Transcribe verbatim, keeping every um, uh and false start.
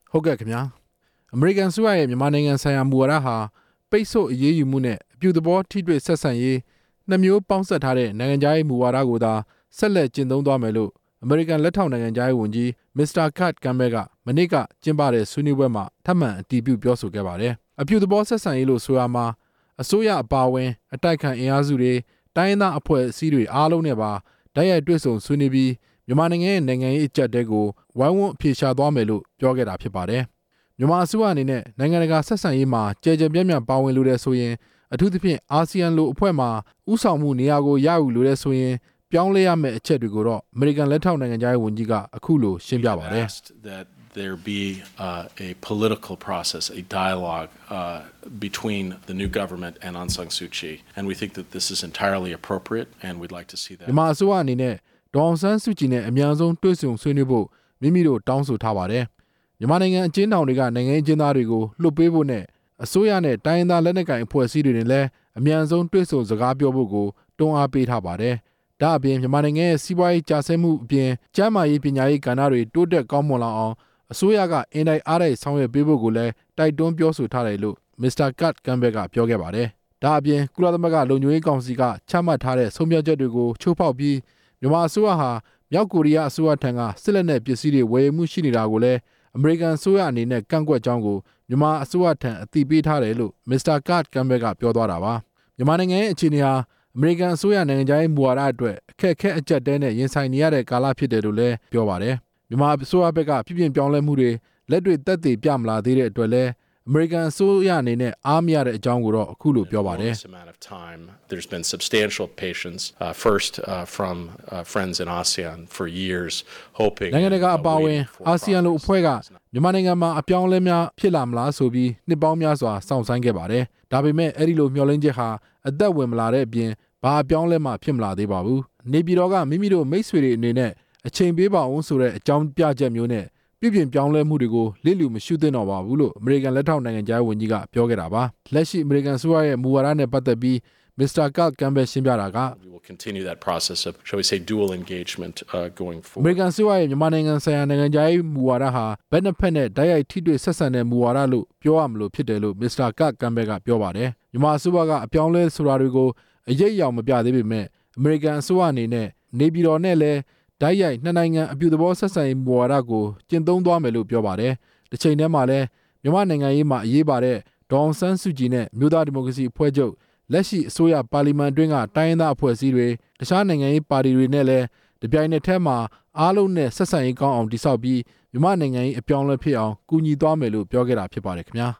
ဟုတ်ကဲ့ခင်ဗျာအမေရိကန်ဆိုရရဲ့မြန်မာနိုင်ငံဆိုင်ရာမူဝါဒဟာပိတ်ဆို့အရေးယူမှုနဲ့အပြုသဘောထိတွေ့ဆက်ဆံရေးနှစ်မျိုးပေါင်းစပ်ထားတဲ့နိုင်ငံခြားရေးမူဝါဒကိုသာဆက်လက်ကျင့်သုံးသွားမယ်လို့အမေရိကန်လက်ထောက်နိုင်ငံခြားရေးဝန်ကြီးမစ္စတာကတ်ကမ်ဘဲကမနေ့ကကျင်းပတဲ့ဆွေးနွေးပွဲမှာထပ်မံအတည်ပြုပြောဆိုခဲ့ပါတယ်အပြုသဘောဆက်ဆံရေးလို့ဆိုရမှာအစိုးရအပါအဝင်အတိုက်ခံအင်အားစုတွေတိုင်းရင်းသားအဖွဲ့အစည်းတွေအားလုံးနဲ့ပါတိုက်ရိုက်တွေ့ဆုံဆွေးနွေးပြီးမြန်မာနိုင်ငံရဲ့နိုင်ငံရေးအကျပ်တဲကိုဝိုင်းဝန်းအဖြေရှာသွားမယ်လို့ပြောခဲ့တာဖြစ်ပါတယ်မြန်မာအစိုးရအနေနဲ့နိုင်ငံတကာဆက်ဆံရေးမှာကြဲကြဲပြန့်ပြန့်ပါဝင်လိုတဲ့ဆိုရင်အထူးသဖြင့်အာဆီယံလိုအဖွဲ့မှာဥဆောင်မှုနေရာကိုရယူလိုတဲ့ဆိုရင်ပြောင်းလဲရမယ့်အချက်တွေကိုတော့အမေရိကန်လက်ထောက်နိုင်ငံခြားရေးဝန်ကြီးကအခုလိုရှင်းပြပါတယ် There be uh, a political process, a dialogue uh, between the new government and Aung San Suu Kyi, and we think that this is entirely appropriate, and we'd like to see that. မြန်မာအစိုးရအနေနဲ့ဒေါ်အောင်ဆန်းစုကြည်နဲ့အများဆုံးတွေ့ဆုံဆွေးနွေးဖို့မိမိတို့တောင်းဆိုထားပါတယ်မြန်မာနိုင်ငံအကျဉ်းထောင်တွေကနိုင်ငံအကျဉ်းသားတွေကိုလွှတ်ပေးဖို့နဲ့အစိုးရနဲ့တိုင်းရင်းသားလက်နက်ကိုင်အဖွဲ့အစည်းတွေနဲ့လည်းအများဆုံးတွေ့ဆုံစကားပြောဖို့ကိုတွန်းအားပေးထားပါတယ်ဒါအပြင်မြန်မာနိုင်ငံရဲ့စီးပွားရေးကျဆင်းမှုအပြင်ကျန်းမာရေးပညာရေးကဏ္ဍတွေတိုးတက်ကောင်းမွန်လာအောင်အစိုးရကအင်တိုက်အားတိုက်ဆောင်ရွက်ပေးဖို့ကိုလည်းတိုက်တွန်းပြောဆိုထားတယ်လို့မစ္စတာကတ်ကမ်ဘဲကပြောခဲ့ပါတယ်ဒါအပြင်ကုလသမဂ္ဂလုံခြုံရေးကောင်စီကချမှတ်ထားတဲ့ဆုံးဖြတ်ချက်တွေကိုချိုးဖောက်ပြီးမြန်မာအစိုးရဟာမြောက်ကိုရီးယားအစိုးရထံကစစ်လက်နက်ပစ္စည်းတွေဝယ်ယူမှုရှိနေတာကိုလည်းအမေရိကန်အစိုးရအနေနဲ့ကန့်ကွက်ကြောင်းကိုမြန်မာအစိုးရထံအသိပေးထားတယ်လို့မစ္စတာကတ်ကမ်ဘဲကပြောသွားတာပါမြန်မာနိုင်ငံရဲ့အခြေအနေဟာအမေရိကန်အစိုးရနိုင်ငံခြားရေးမူဝါဒအတွက်အခက်အခဲအကျပ်တဲနဲ့ရင်ဆိုင်နေရတဲ့ကာလဖြစ်တယ်လို့လည်းပြောပါတယ်မြန်မာအစိုးရဘက်ကပြပြင်းပြောင်းလဲမှုတွေလက်တွေ့သက်သေပြမလာသေးတဲ့အတွက်လည်းအမေရိကန်အစိုးရအနေနဲ့အားမရတဲ့အကြောင်းကိုတော့အခုလိုပြောပါတယ် There's been substantial patience uh, first uh, from uh, friends in ASEAN for years hoping နိုင်ငံတကာအပါအဝင်အာဆီယံလိုအဖွဲ့ကမြန်မာနိုင်ငံမှာအပြောင်းအလဲများဖြစ်လာမလားဆိုပြီးနှစ်ပေါင်းများစွာစောင့်ဆိုင်းခဲ့ပါတယ်ဒါပေမဲ့အဲ့ဒီလိုမျှော်လင့်ချက်ဟာအသက်ဝင်မလာတဲ့အပြင်ဘာအပြောင်းလဲမှဖြစ်မလာသေးပါဘူးနေပြည်တော်ကမိမိတို့မိတ်ဆွေတွေအနေနဲ့အချိန်ပေးပါအောင်ဆိုတဲ့အကြောင်းပြချက်မျိုးနဲ့ပြပြပြောင်းလဲမှုတွေကိုလစ်လျူမရှုသင့်တော့ပါဘူးလို့အမေရိကန်လက်ထောက်နိုင်ငံခြားရေးဝန်ကြီးကပြောခဲ့တာပါလက်ရှိအမေရိကန်အစိုးရရဲ့မူဝါဒနဲ့ပတ်သက်ပြီးမစ္စတာကတ်ကမ်ဘဲရှင်းပြတာက We will continue that process of shall we say dual engagement uh, going forward အမေရိကန်အစိုးရရဲ့မြန်မာနိုင်ငံဆိုင်ရာနိုင်ငံခြားရေးမူဝါဒဟာဘက်နှစ်ဖက်နဲ့တိုက်ရိုက်ထိတွေ့ဆက်ဆံတဲ့မူဝါဒလို့ပြောရမလို့ဖြစ်တယ်လို့မစ္စတာကတ်ကမ်ဘဲကပြောပါတယ်မြန်မာအစိုးရကအပြောင်းလဲဆိုတာတွေကိုအရေးအယောင်မပြသေးပေမဲ့အမေရိကန်အစိုးရအနေနဲ့နေပြည်တော်နဲ့လည်းဓာတ်ရိုက်နှစ်နိုင်ငံအပြုသဘောဆက်ဆံရေးမူဝါဒကိုကျင့်သုံးသွားမယ်လို့ပြောပါတယ်။တစ်ချိန်တည်းမှာလည်းမြန်မာနိုင်ငံရေးမှာအရေးပါတဲ့ဒေါ်အောင်ဆန်းစုကြည်နဲ့မြို့သားဒီမိုကရေစီအဖွဲ့ချုပ်လက်ရှိအစိုးရပါလီမန်အတွင်းကတိုင်းရင်းသားအဖွဲ့အစည်းတွေတခြားနိုင်ငံရေးပါတီတွေနဲ့လည်းတပြိုင်နက်တည်းမှာအားလုံးနဲ့ဆက်ဆံရေးကောင်းအောင်တည်ဆောက်ပြီးမြန်မာနိုင်ငံရေးအပြောင်းအလဲဖြစ်အောင်ကူညီသွားမယ်လို့ပြောခဲ့တာဖြစ်ပါတယ်ခင်ဗျာ။